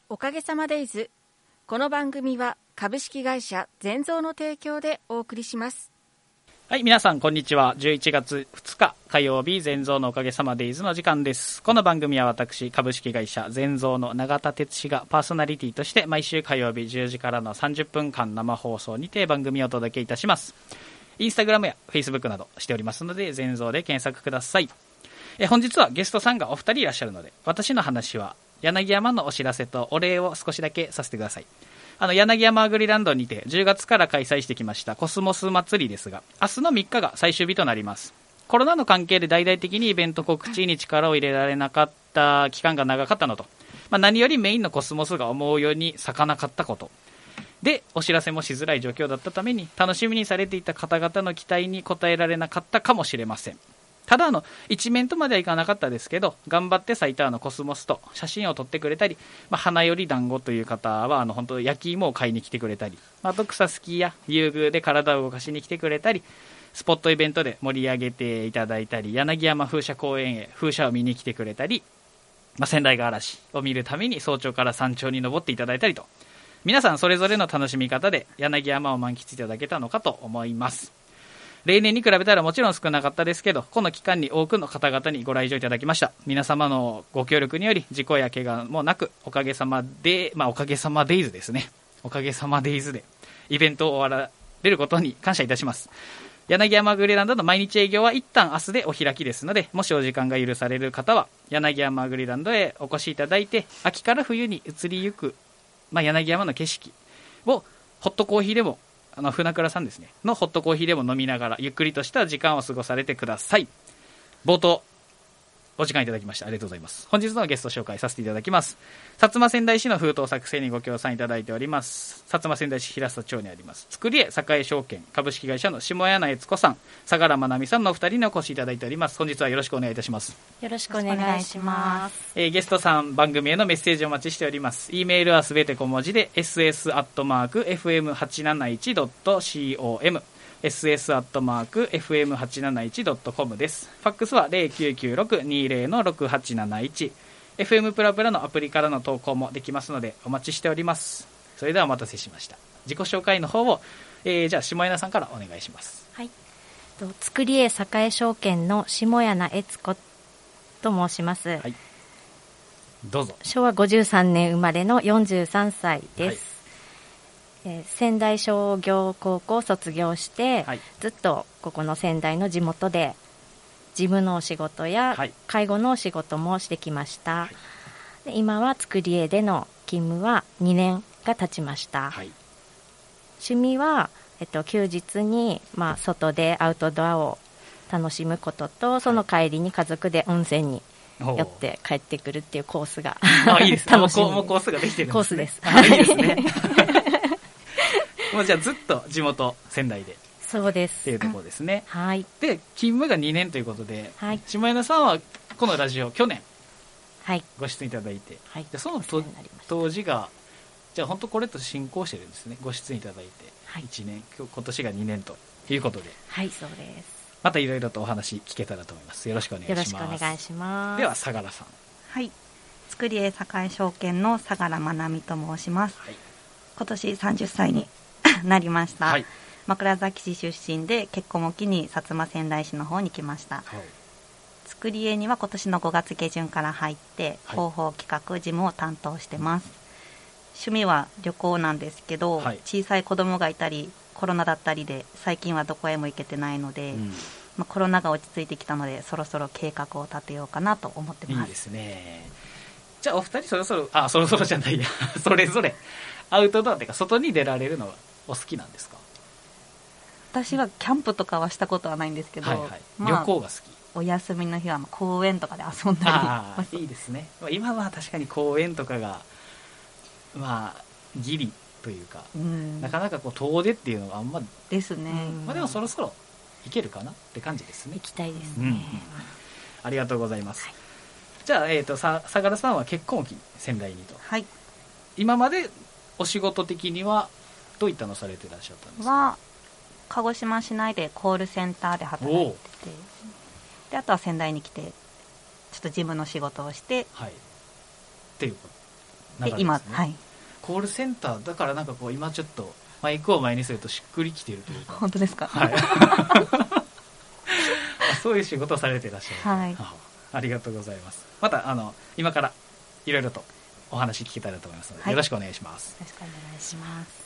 おかげさまデイズ。この番組は株式会社全蔵の提供でお送りします。 はい、皆さんこんにちは。11月2日火曜日、全蔵のおかげさまデイズの時間です。この番組は私、株式会社全蔵の永田哲司がパーソナリティとして毎週火曜日10時からの30分間生放送にて番組をお届けいたします。インスタグラムやフェイスブックなどしておりますので、全蔵で検索ください。本日はゲストさんがお二人いらっしゃるので、私の話は柳山のお知らせとお礼を少しだけさせてください。柳山アグリランドにて10月から開催してきましたコスモス祭りですが、明日の3日が最終日となります。コロナの関係で大々的にイベント告知に力を入れられなかった期間が長かったのと、何よりメインのコスモスが思うように咲かなかったことで、お知らせもしづらい状況だったために、楽しみにされていた方々の期待に応えられなかったかもしれません。ただ一面とまではいかなかったですけど、頑張って咲いたコスモスと写真を撮ってくれたり、花より団子という方は本当焼き芋を買いに来てくれたり、あと草スキーや遊具で体を動かしに来てくれたり、スポットイベントで盛り上げていただいたり、柳山風車公園へ風車を見に来てくれたり、仙台が嵐を見るために早朝から山頂に登っていただいたりと、皆さんそれぞれの楽しみ方で柳山を満喫いただけたのかと思います。例年に比べたらもちろん少なかったですけど、この期間に多くの方々にご来場いただきました。皆様のご協力により事故や怪我もなく、おかげさまで、おかげさまデイズですね。おかげさまデイズでイベントを終わられることに感謝いたします。柳山グリランドの毎日営業は一旦明日でお開きですので、もしお時間が許される方は柳山グリランドへお越しいただいて、秋から冬に移りゆく、柳山の景色をホットコーヒーでも船倉さんですねのホットコーヒーでも飲みながらゆっくりとした時間を過ごされてください。冒頭お時間いただきましてありがとうございます。本日のゲスト紹介させていただきます。薩摩川内市の封筒作成にご協賛いただいております、薩摩川内市平里町にあります作り栄栄証券株式会社の下柳悦子さん、相良真奈美さんのお二人にお越しいただいております。本日はよろしくお願いいたします。 よろしくお願いします。 ゲストさん番組へのメッセージをお待ちしております。 E メールはすべて小文字で ss@fm871.com ss@fm871.com です。ファックスは 099620-6871。 FM プラプラのアプリからの投稿もできますのでお待ちしております。それではお待たせしました。自己紹介の方を、じゃあ下柳さんからお願いします。 はい、作り栄栄証券の下柳悦子と申します。 はい、どうぞ。 昭和53年生まれの43歳です。はい、仙台商業高校を卒業して、はい、ずっとここの仙台の地元で事務のお仕事や介護のお仕事もしてきました。はい、で今は作り栄での勤務は2年が経ちました。はい、趣味は、休日に、外でアウトドアを楽しむことと、その帰りに家族で温泉に寄って帰ってくるっていうコースがいいですね。もうコースができてるんですね。 コースです。 いいですね。もうじゃあずっと地元仙台でそうですっていうところですね。 はい、 で勤務が2年ということで、 はい、 下柳さんはこのラジオ去年はいご出演いただいて、 はい、 でその当時がじゃあ本当これと進行してるんですね。ご出演いただいて1年、今年が2年ということで、 はいそうです。 またいろいろとお話聞けたらと思います。よろしくお願いします。 よろしくお願いします。 では相良さん。 はい、作り栄栄証券の相良真奈美と申します。はい、今年30歳になりました。はい、枕崎市出身で結婚を機に薩摩川内市の方に来ました。はい、作り栄には今年の5月下旬から入って広報企画事務を担当してます。趣味は旅行なんですけど、はい、小さい子供がいたりコロナだったりで最近はどこへも行けてないので、コロナが落ち着いてきたのでそろそろ計画を立てようかなと思ってます。 いいですね。じゃあお二人そろそろじゃないやそれぞれアウトドアっていうか外に出られるのはお好きなんですか？ 私はキャンプとかはしたことはないんですけど、はいはい、 旅行が好き。 お休みの日は公園とかで遊んだりいいですね。今は確かに公園とかがギリというか、なかなか遠出っていうのがあんまですね。 でもそろそろ行けるかなって感じですね。 行きたいですね。 ありがとうございます。はい、じゃあ、相良さんは結婚を機に仙台にと。はい。今までお仕事的にはどういったのされてらっしゃったんですか？ 鹿児島市内でコールセンターで働いてて、であとは仙台に来てちょっと事務の仕事をして、 はい、っていうこと流れですね。 今、はい、 コールセンターだからなんかこう今ちょっとマイクを前にするとしっくりきているというか。 本当ですか。 はいそういう仕事をされていらっしゃる、 はい、 ありがとうございます。また今からいろいろとお話聞けたらと思いますので、 はい、 よろしくお願いします。 よろしくお願いします。